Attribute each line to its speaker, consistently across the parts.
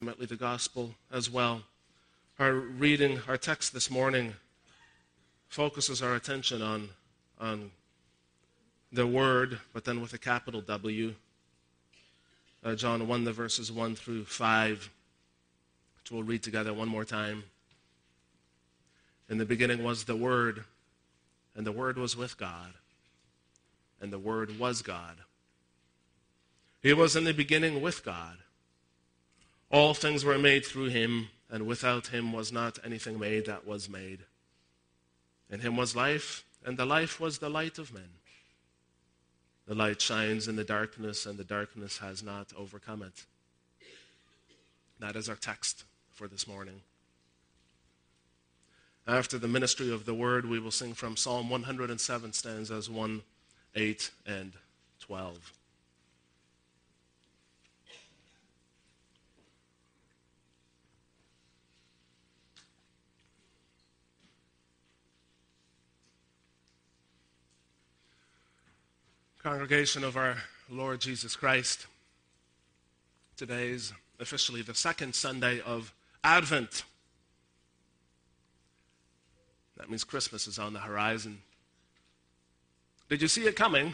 Speaker 1: ultimately the gospel as well. Our text this morning focuses our attention on the Word, but then with a capital W. John 1, the verses 1 through 5, which we'll read together one more time. In the beginning was the Word, and the Word was with God, and the Word was God. He was in the beginning with God. All things were made through him, and without him was not anything made that was made. In him was life, and the life was the light of men. The light shines in the darkness, and the darkness has not overcome it. That is our text for this morning. After the ministry of the word, we will sing from Psalm 107, stanzas 1, 8, and 12. Congregation of our Lord Jesus Christ, today is officially the second Sunday of Advent. That means Christmas is on the horizon. Did you see it coming?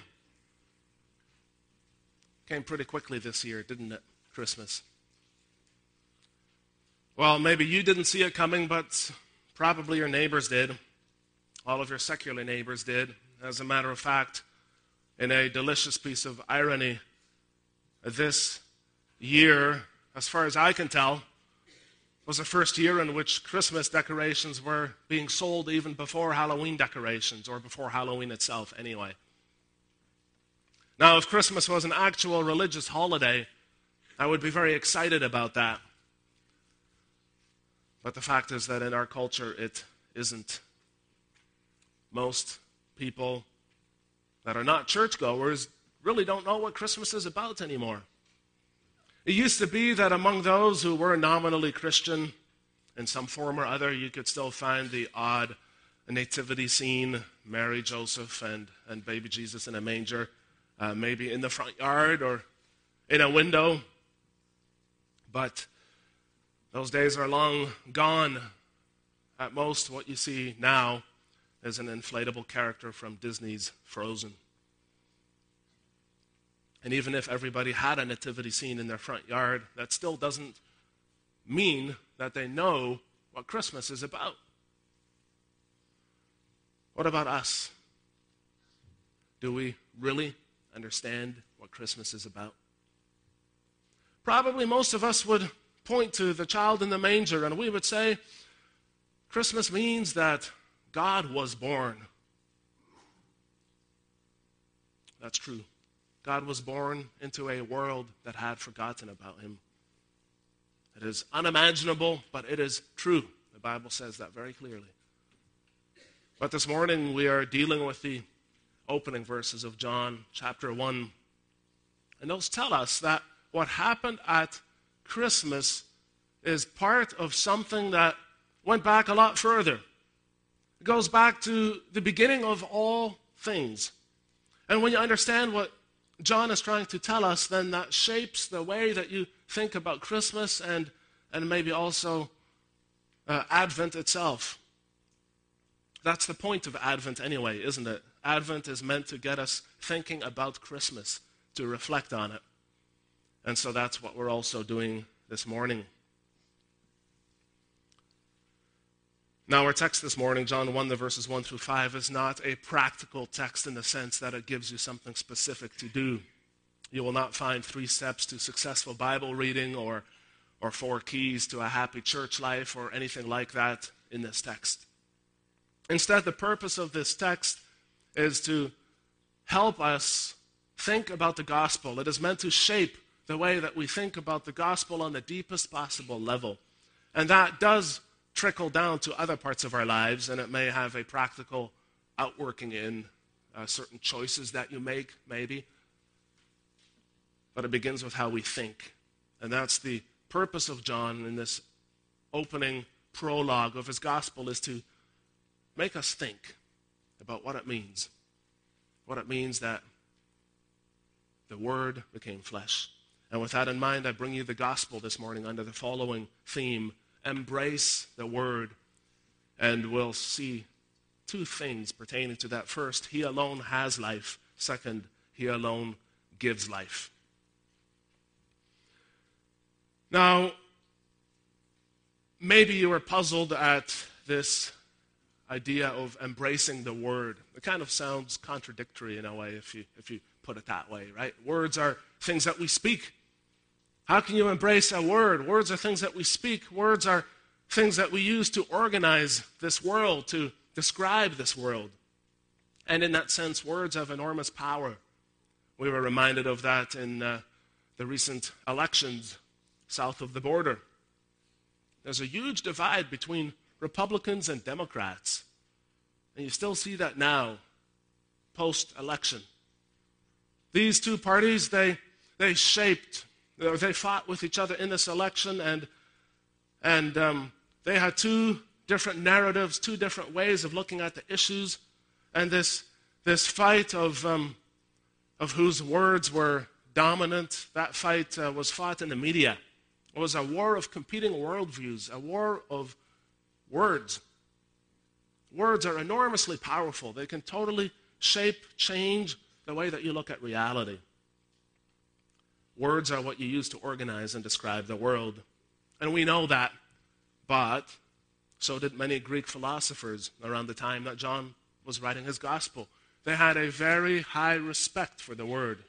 Speaker 1: Came pretty quickly this year, didn't it? Christmas. Well, maybe you didn't see it coming, but probably your neighbors did. All of your secular neighbors did. As a matter of fact, in a delicious piece of irony, this year, as far as I can tell, was the first year in which Christmas decorations were being sold even before Halloween decorations, or before Halloween itself anyway. Now, if Christmas was an actual religious holiday, I would be very excited about that. But the fact is that in our culture, it isn't. Most people that are not churchgoers really don't know what Christmas is about anymore. It used to be that among those who were nominally Christian, in some form or other, you could still find the odd nativity scene, Mary, Joseph, and baby Jesus in a manger, maybe in the front yard or in a window. But those days are long gone. At most, what you see now is an inflatable character from Disney's Frozen. And even if everybody had a nativity scene in their front yard, that still doesn't mean that they know what Christmas is about. What about us? Do we really understand what Christmas is about? Probably most of us would point to the child in the manger, and we would say, Christmas means that God was born. That's true. God was born into a world that had forgotten about him. It is unimaginable, but it is true. The Bible says that very clearly. But this morning we are dealing with the opening verses of John chapter 1. And those tell us that what happened at Christmas is part of something that went back a lot further. It goes back to the beginning of all things. And when you understand what John is trying to tell us, then that shapes the way that you think about Christmas and maybe also Advent itself. That's the point of Advent anyway, isn't it? Advent is meant to get us thinking about Christmas, to reflect on it. And so that's what we're also doing this morning. Now, our text this morning, John 1, the verses 1 through 5, is not a practical text in the sense that it gives you something specific to do. You will not find 3 steps to successful Bible reading or 4 keys to a happy church life or anything like that in this text. Instead, the purpose of this text is to help us think about the gospel. It is meant to shape the way that we think about the gospel on the deepest possible level. And that does trickle down to other parts of our lives, and it may have a practical outworking in certain choices that you make, maybe. But it begins with how we think. And that's the purpose of John in this opening prologue of his gospel, is to make us think about what it means. What it means that the Word became flesh And with that in mind, I bring you the gospel this morning under the following theme: embrace the word. And we'll see two things pertaining to that. First, he alone has life. Second, he alone gives life. Now, maybe you were puzzled at this idea of embracing the word. It kind of sounds contradictory in a way if you put it that way, right? Words are things that we speak. How can you embrace a word? Words are things that we speak. Words are things that we use to organize this world, to describe this world. And in that sense, words have enormous power. We were reminded of that in the recent elections south of the border. There's a huge divide between Republicans and Democrats. And you still see that now, post-election. These two parties, they fought with each other in this election, and they had two different narratives, two different ways of looking at the issues, and this fight of whose words were dominant, that fight was fought in the media. It was a war of competing worldviews, a war of words. Words are enormously powerful. They can totally shape, change the way that you look at reality. Words are what you use to organize and describe the world. And we know that, but so did many Greek philosophers around the time that John was writing his gospel. They had a very high respect for the word.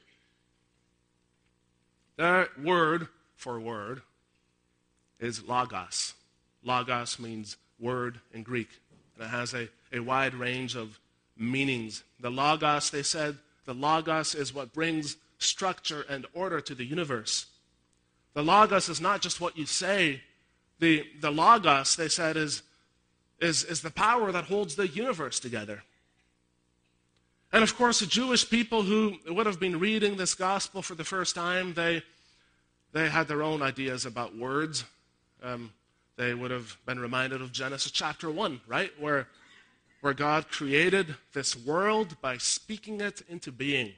Speaker 1: Their word for word is logos. Logos means word in Greek, and it has a wide range of meanings. The logos, they said, the logos is what brings structure and order to the universe. The logos is not just what you say. The logos, they said, is the power that holds the universe together. And of course, the Jewish people who would have been reading this gospel for the first time, they had their own ideas about words. They would have been reminded of Genesis chapter 1, right? Where God created this world by speaking it into being.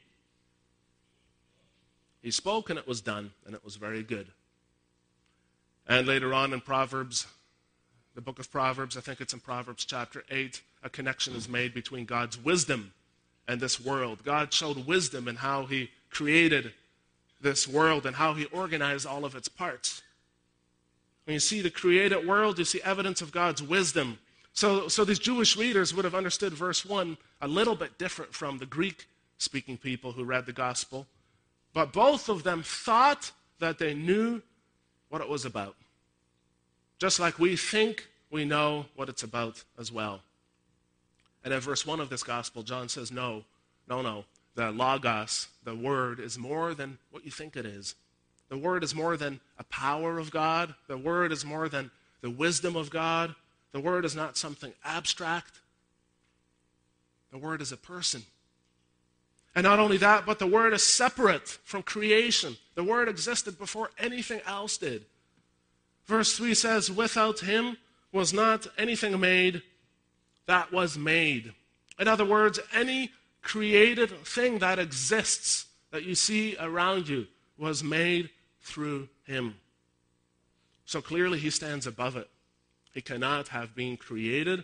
Speaker 1: He spoke and it was done, and it was very good. And later on in Proverbs, the book of Proverbs, I think it's in Proverbs chapter 8, a connection is made between God's wisdom and this world. God showed wisdom in how he created this world and how he organized all of its parts. When you see the created world, you see evidence of God's wisdom. So these Jewish readers would have understood verse 1 a little bit different from the Greek-speaking people who read the gospel. But both of them thought that they knew what it was about. Just like we think we know what it's about as well. And in verse 1 of this gospel, John says, no. The logos, the word, is more than what you think it is. The word is more than a power of God. The word is more than the wisdom of God. The word is not something abstract. The word is a person. And not only that, but the word is separate from creation. The word existed before anything else did. Verse 3 says, without him was not anything made that was made. In other words, any created thing that exists, that you see around you, was made through him. So clearly he stands above it. He cannot have been created.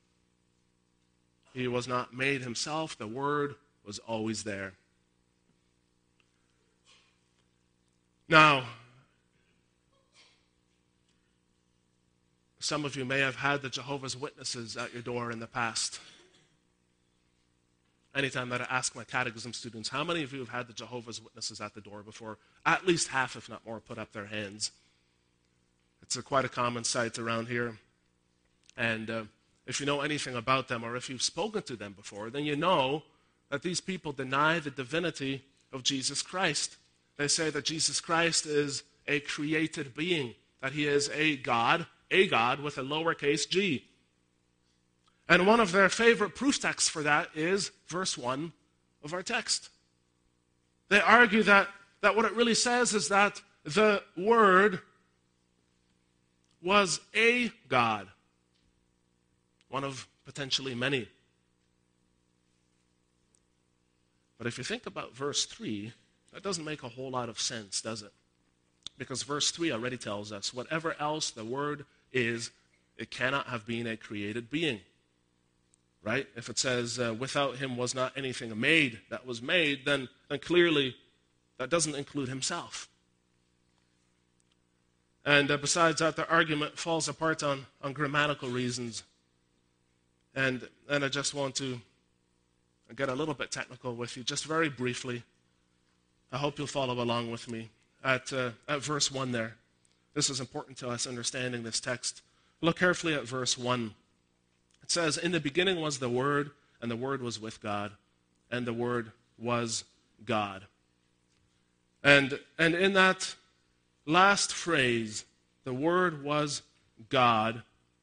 Speaker 1: He was not made himself. The word was always there. Now, some of you may have had the Jehovah's Witnesses at your door in the past. Anytime that I ask my catechism students, how many of you have had the Jehovah's Witnesses at the door before? At least half, if not more, put up their hands. It's quite a common sight around here. And if you know anything about them, or if you've spoken to them before, then you know that these people deny the divinity of Jesus Christ. They say that Jesus Christ is a created being, that he is a God with a lowercase g. And one of their favorite proof texts for that is verse 1 of our text. They argue that what it really says is that the Word was a God, one of potentially many. But if you think about verse 3, that doesn't make a whole lot of sense, does it? Because verse 3 already tells us, whatever else the Word is, it cannot have been a created being. Right? If it says, without him was not anything made that was made, then clearly that doesn't include himself. And besides that, the argument falls apart on grammatical reasons. And I just want to get a little bit technical with you, just very briefly. I hope you'll follow along with me at verse 1 there. This is important to us understanding this text. Look carefully at verse 1. It says, in the beginning was the Word, and the Word was with God, and the Word was God. And in that last phrase, the Word was God,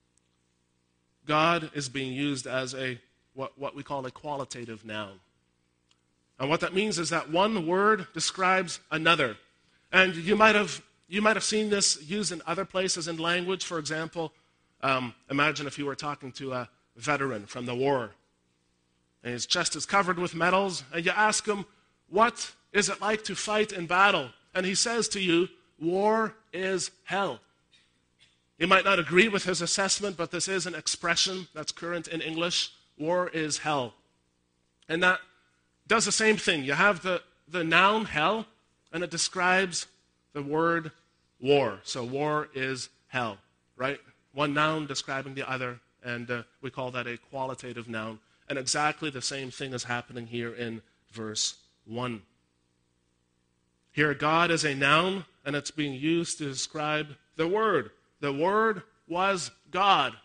Speaker 1: God is being used as what we call a qualitative noun. And what that means is that one word describes another. And you might have seen this used in other places in language. For example, imagine if you were talking to a veteran from the war, and his chest is covered with medals, and you ask him, what is it like to fight in battle? And he says to you, war is hell. You might not agree with his assessment, but this is an expression that's current in English. War is hell. And that does the same thing. You have the noun hell, and it describes the word war. So war is hell, right? One noun describing the other, and we call that a qualitative noun. And exactly the same thing is happening here in verse 1. Here, God is a noun, and it's being used to describe the Word. The Word was God.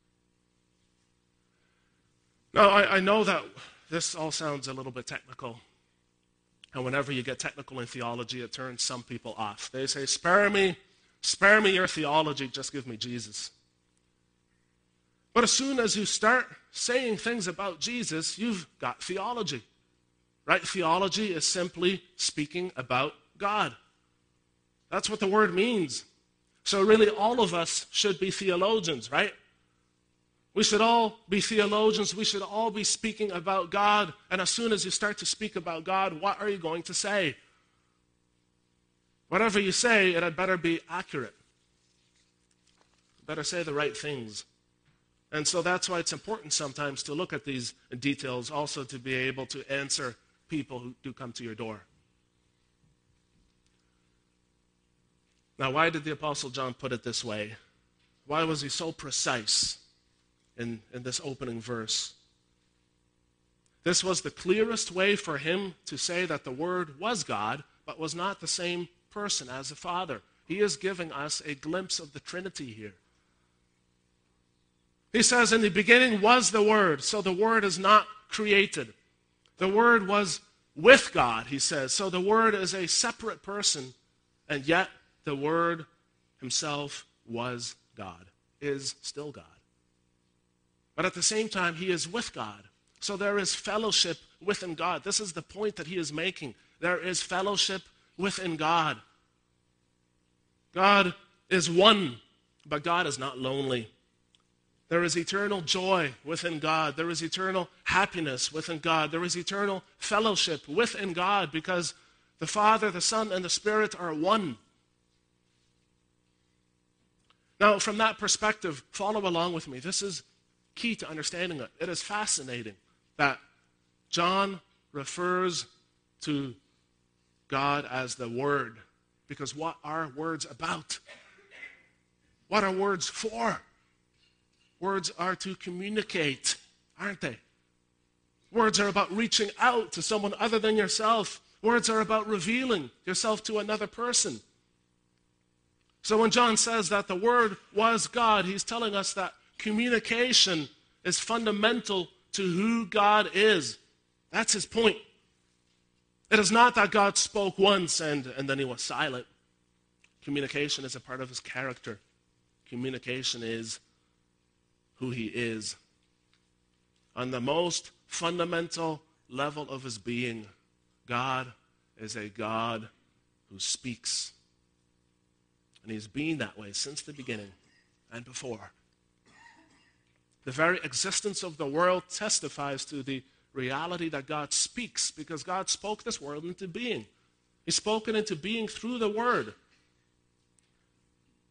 Speaker 1: Now, I know that this all sounds a little bit technical. And whenever you get technical in theology, it turns some people off. They say, spare me your theology, just give me Jesus. But as soon as you start saying things about Jesus, you've got theology. Right? Theology is simply speaking about God. That's what the word means. So really all of us should be theologians, right? We should all be theologians. We should all be speaking about God. And as soon as you start to speak about God, what are you going to say? Whatever you say, it had better be accurate. You better say the right things. And so that's why it's important sometimes to look at these details, also to be able to answer people who do come to your door. Now, why did the Apostle John put it this way? Why was he so precise in this opening verse? This was the clearest way for him to say that the Word was God, but was not the same person as the Father. He is giving us a glimpse of the Trinity here. He says, in the beginning was the Word, so the Word is not created. The Word was with God, he says. So the Word is a separate person, and yet the Word himself was God, is still God. But at the same time, he is with God. So there is fellowship within God. This is the point that he is making. There is fellowship within God. God is one, but God is not lonely. There is eternal joy within God. There is eternal happiness within God. There is eternal fellowship within God because the Father, the Son, and the Spirit are one. Now, from that perspective, follow along with me. This is key to understanding it. It is fascinating that John refers to God as the Word, because what are words about? What are words for? Words are to communicate, aren't they? Words are about reaching out to someone other than yourself. Words are about revealing yourself to another person. So when John says that the Word was God, he's telling us that communication is fundamental to who God is. That's his point. It is not that God spoke once and then he was silent. Communication is a part of his character. Communication is who he is. On the most fundamental level of his being, God is a God who speaks. And he's been that way since the beginning and before. The very existence of the world testifies to the reality that God speaks, because God spoke this world into being. He spoke it into being through the Word.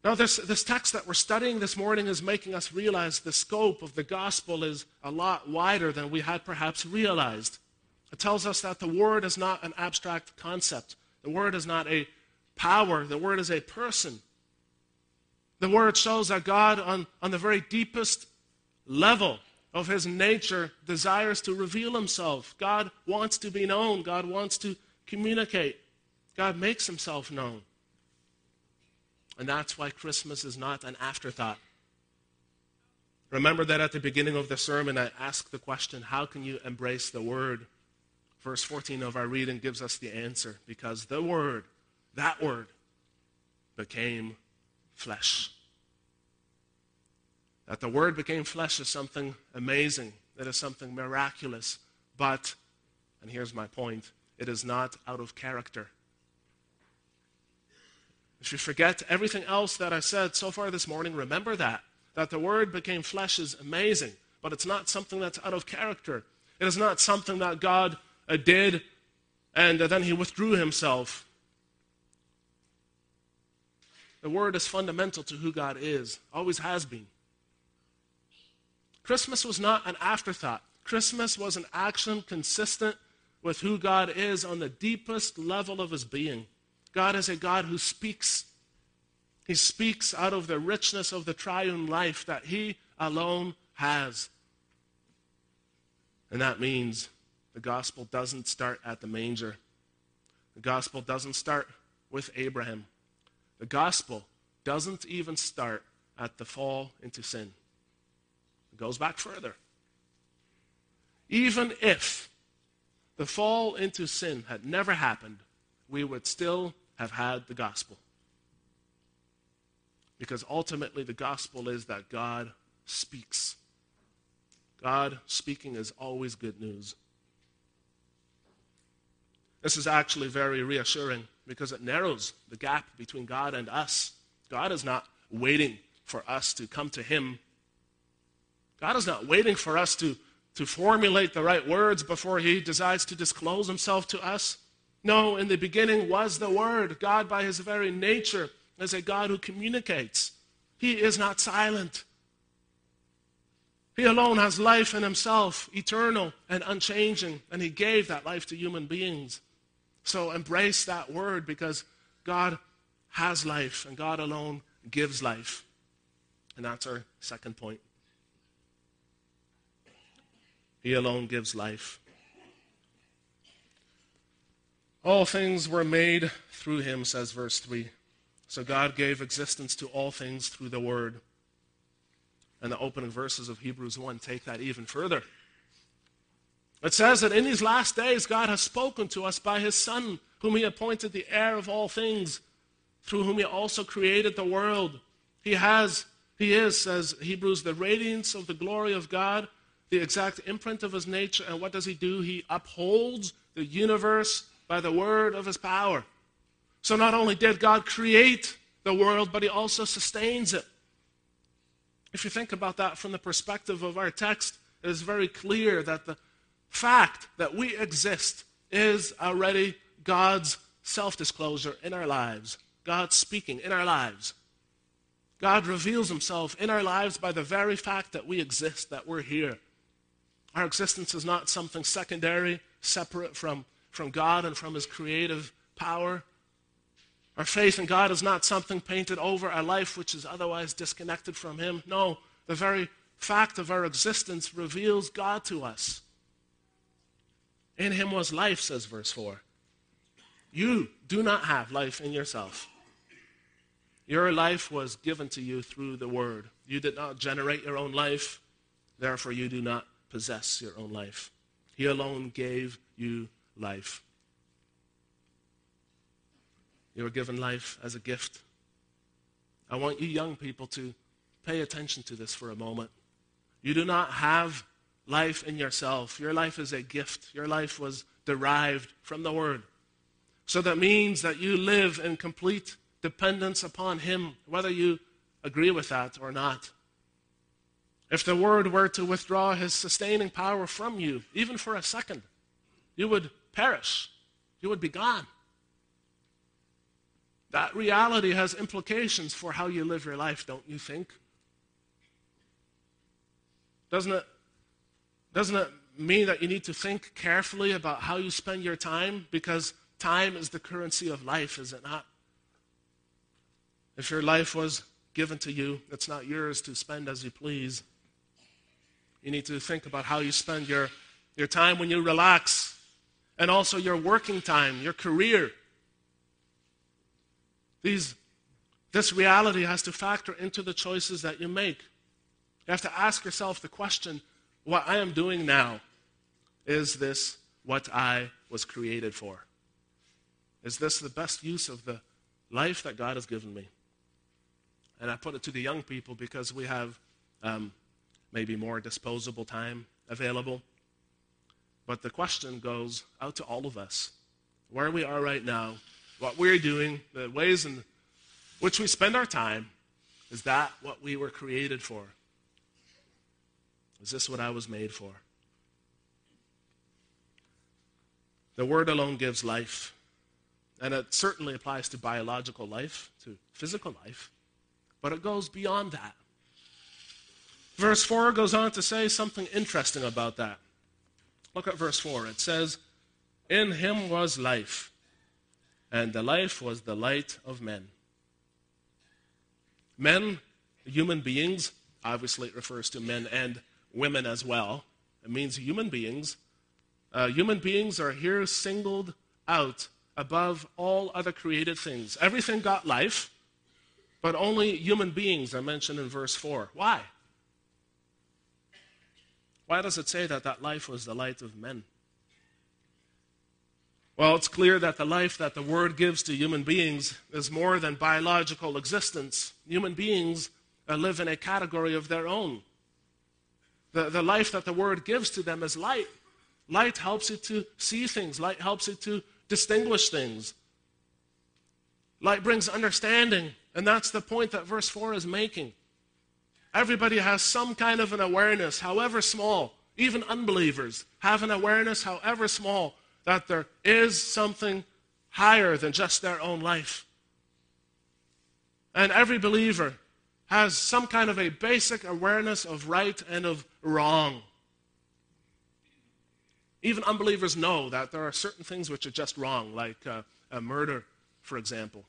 Speaker 1: Now, this text that we're studying this morning is making us realize the scope of the gospel is a lot wider than we had perhaps realized. It tells us that the word is not an abstract concept. The word is not a power. The word is a person. The word shows that God, on the very deepest level of his nature, desires to reveal himself. God wants to be known. God wants to communicate. God makes himself known. And that's why Christmas is not an afterthought. Remember that at the beginning of the sermon, I asked the question, how can you embrace the word? Verse 14 of our reading gives us the answer. Because the word, that word, became flesh. That the word became flesh is something amazing. It is something miraculous. But, and here's my point, it is not out of character. If you forget everything else that I said so far this morning, remember that the word became flesh is amazing, but it's not something that's out of character. It is not something that God did and then he withdrew himself. The word is fundamental to who God is, always has been. Christmas was not an afterthought. Christmas was an action consistent with who God is on the deepest level of his being. God is a God who speaks. He speaks out of the richness of the triune life that he alone has. And that means the gospel doesn't start at the manger. The gospel doesn't start with Abraham. The gospel doesn't even start at the fall into sin. It goes back further. Even if the fall into sin had never happened, we would still have had the gospel. Because ultimately the gospel is that God speaks. God speaking is always good news. This is actually very reassuring because it narrows the gap between God and us. God is not waiting for us to come to him. God is not waiting for us to formulate the right words before he decides to disclose himself to us. No, in the beginning was the Word. God, by his very nature, is a God who communicates. He is not silent. He alone has life in himself, eternal and unchanging, and he gave that life to human beings. So embrace that word because God has life and God alone gives life. And that's our second point. He alone gives life. All things were made through him, says verse 3. So God gave existence to all things through the word. And the opening verses of Hebrews 1 take that even further. It says that in these last days God has spoken to us by his Son, whom he appointed the heir of all things, through whom he also created the world. He is, says Hebrews, the radiance of the glory of God, the exact imprint of his nature. And what does he do? He upholds the universe by the word of his power. So not only did God create the world, but he also sustains it. If you think about that from the perspective of our text, it is very clear that the fact that we exist is already God's self-disclosure in our lives. God speaking in our lives. God reveals himself in our lives by the very fact that we exist, that we're here. Our existence is not something secondary, separate from God and from his creative power. Our faith in God is not something painted over our life which is otherwise disconnected from him. No, the very fact of our existence reveals God to us. In him was life, says verse 4. You do not have life in yourself. Your life was given to you through the word. You did not generate your own life, therefore you do not possess your own life. He alone gave you life. You were given life as a gift. I want you young people to pay attention to this for a moment. You do not have life in yourself. Your life is a gift. Your life was derived from the Word. So that means that you live in complete dependence upon him, whether you agree with that or not. If the Word were to withdraw his sustaining power from you, even for a second, you would perish. You would be gone. That reality has implications for how you live your life, don't you think? Doesn't it mean that you need to think carefully about how you spend your time? Because time is the currency of life, is it not? If your life was given to you, it's not yours to spend as you please. You need to think about how you spend your time when you relax, and also your working time, your career. This reality has to factor into the choices that you make. You have to ask yourself the question, what I am doing now, is this what I was created for? Is this the best use of the life that God has given me? And I put it to the young people because we have maybe more disposable time available. But the question goes out to all of us. Where we are right now, what we're doing, the ways in which we spend our time, is that what we were created for? Is this what I was made for? The Word alone gives life. And it certainly applies to biological life, to physical life. But it goes beyond that. Verse 4 goes on to say something interesting about that. Look at verse 4. It says, "In him was life, and the life was the light of men." Men, human beings, obviously it refers to men and women as well. It means human beings. Human beings are here singled out above all other created things. Everything got life, but only human beings are mentioned in verse 4. Why? Why does it say that that life was the light of men? Well, it's clear that the life that the Word gives to human beings is more than biological existence. Human beings live in a category of their own. The life that the Word gives to them is light. Light helps you to see things. Light helps you to distinguish things. Light brings understanding, and that's the point that verse 4 is making. Everybody has some kind of an awareness, however small. Even unbelievers have an awareness, however small, that there is something higher than just their own life. And every believer has some kind of a basic awareness of right and of wrong. Even unbelievers know that there are certain things which are just wrong, like a murder, for example.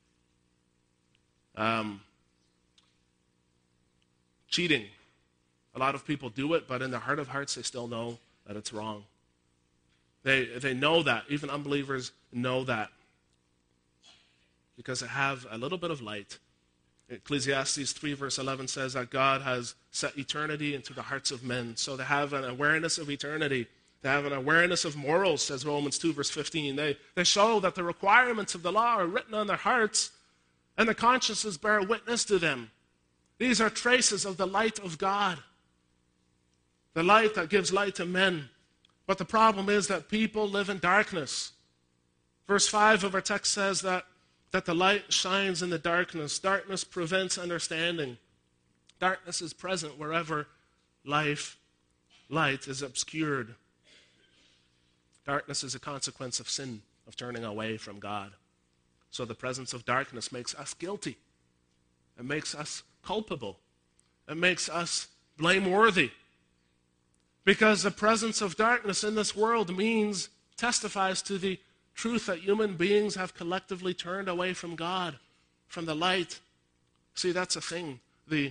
Speaker 1: Cheating. A lot of people do it, but in their heart of hearts, they still know that it's wrong. They know that. Even unbelievers know that because they have a little bit of light. Ecclesiastes 3 verse 11 says that God has set eternity into the hearts of men. So they have an awareness of eternity. They have an awareness of morals, says Romans 2 verse 15. They show that the requirements of the law are written on their hearts, and the consciences bear witness to them. These are traces of the light of God, the light that gives light to men. But the problem is that people live in darkness. Verse 5 of our text says that the light shines in the darkness. Darkness prevents understanding. Darkness is present wherever light is obscured. Darkness is a consequence of sin, of turning away from God. So the presence of darkness makes us guilty. It makes us culpable. It makes us blameworthy. Because the presence of darkness in this world testifies to the truth that human beings have collectively turned away from God, from the light. See, that's a thing. The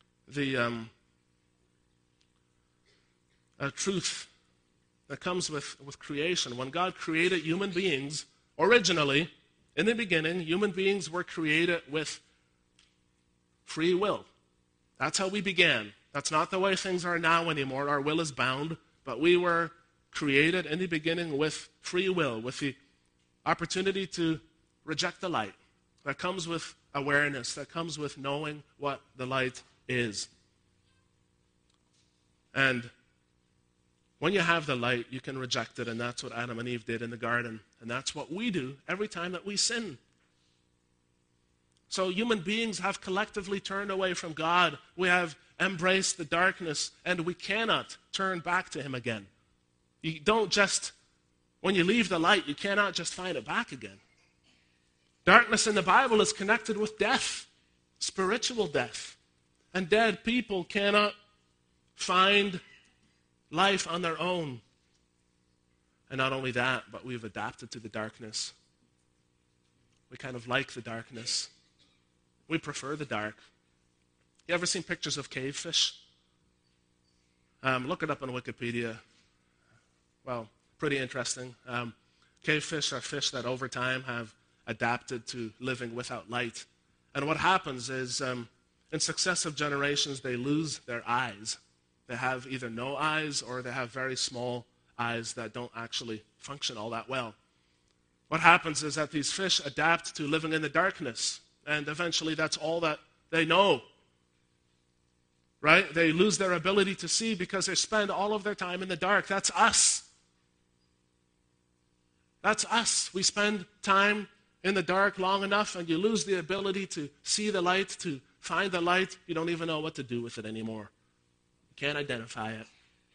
Speaker 1: truth that comes with creation. When God created human beings, originally, in the beginning, human beings were created with free will. That's how we began. That's not the way things are now anymore. Our will is bound, but we were created in the beginning with free will, with the opportunity to reject the light. That comes with awareness, that comes with knowing what the light is. And when you have the light, you can reject it, and that's what Adam and Eve did in the garden. And that's what we do every time that we sin. So human beings have collectively turned away from God. We have embraced the darkness, and we cannot turn back to Him again. You don't just, when you leave the light, you cannot just find it back again. Darkness in the Bible is connected with death, spiritual death. And dead people cannot find life on their own. And not only that, but we've adapted to the darkness. We kind of like the darkness. We prefer the dark. You ever seen pictures of cave fish? Look it up on Wikipedia. Well, pretty interesting. Cave fish are fish that over time have adapted to living without light. And what happens is in successive generations, they lose their eyes. They have either no eyes or they have very small eyes that don't actually function all that well. What happens is that these fish adapt to living in the darkness, and eventually that's all that they know. Right? They lose their ability to see because they spend all of their time in the dark. That's us. That's us. We spend time in the dark long enough and you lose the ability to see the light, to find the light. You don't even know what to do with it anymore. You can't identify it.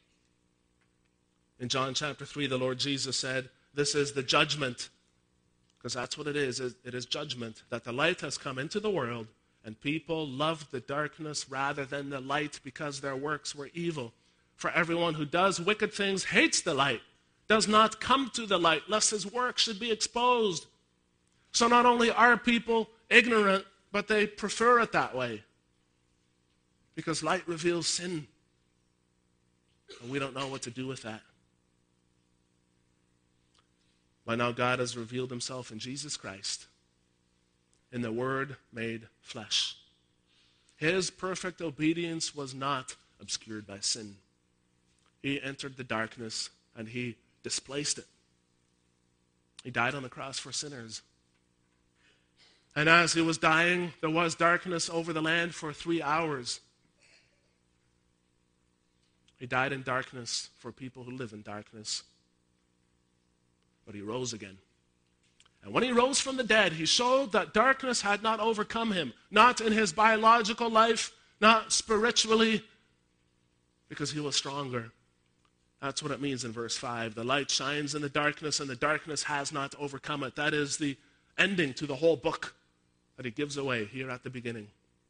Speaker 1: In John chapter 3, the Lord Jesus said, this is the judgment, because that's what it is. It is judgment, that the light has come into the world and people loved the darkness rather than the light because their works were evil. For everyone who does wicked things hates the light, does not come to the light, lest his work should be exposed. So not only are people ignorant, but they prefer it that way. Because light reveals sin. And we don't know what to do with that. By now God has revealed himself in Jesus Christ, in the Word made flesh. His perfect obedience was not obscured by sin. He entered the darkness and he displaced it. He died on the cross for sinners. And as he was dying, there was darkness over the land for 3 hours. He died in darkness for people who live in darkness. But he rose again. And when he rose from the dead, he showed that darkness had not overcome him. Not in his biological life, not spiritually, because he was stronger. That's what it means in verse 5. The light shines in the darkness, and the darkness has not overcome it. That is the ending to the whole book that he gives away here at the beginning.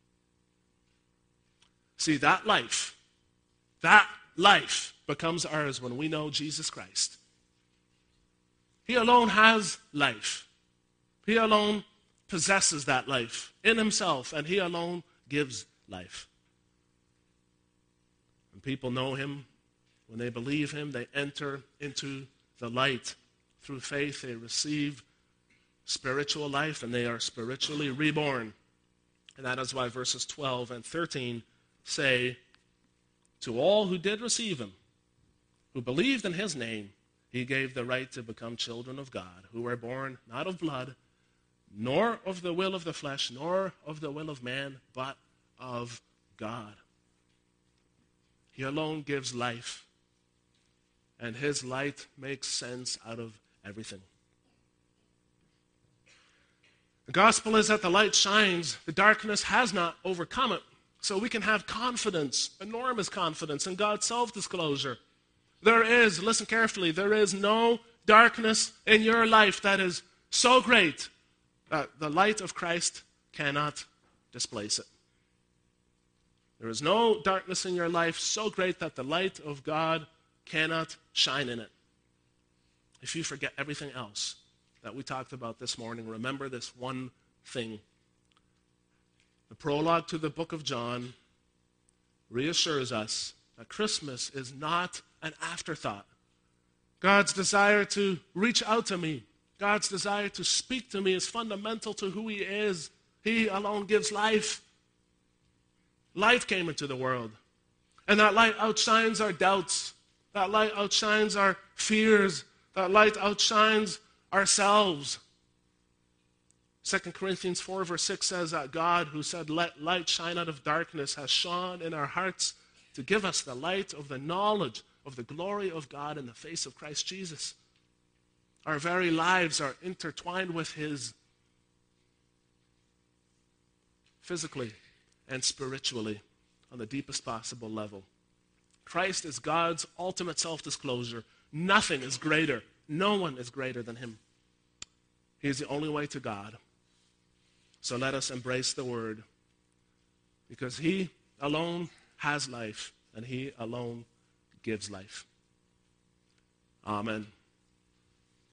Speaker 1: See, that life becomes ours when we know Jesus Christ. He alone has life. He alone possesses that life in himself, and he alone gives life. When people know him, when they believe him, they enter into the light. Through faith, they receive spiritual life, and they are spiritually reborn. And that is why verses 12 and 13 say, to all who did receive him, who believed in his name, he gave the right to become children of God, who were born not of blood, nor of the will of the flesh, nor of the will of man, but of God. He alone gives life, and his light makes sense out of everything. The gospel is that the light shines, the darkness has not overcome it. So we can have confidence, enormous confidence in God's self-disclosure. There is, listen carefully, there is no darkness in your life that is so great that the light of Christ cannot displace it. There is no darkness in your life so great that the light of God cannot shine in it. If you forget everything else that we talked about this morning, remember this one thing. The prologue to the book of John reassures us that Christmas is not an afterthought. God's desire to reach out to me, God's desire to speak to me is fundamental to who he is. He alone gives life. Life came into the world. And that light outshines our doubts. That light outshines our fears. That light outshines ourselves. 2 Corinthians 4 verse 6 says that God, who said, let light shine out of darkness, has shone in our hearts to give us the light of the knowledge of the glory of God in the face of Christ Jesus. Our very lives are intertwined with his, physically and spiritually, on the deepest possible level. Christ is God's ultimate self-disclosure. Nothing is greater. No one is greater than him. He is the only way to God. So let us embrace the word, because he alone has life, and he alone gives life. Amen.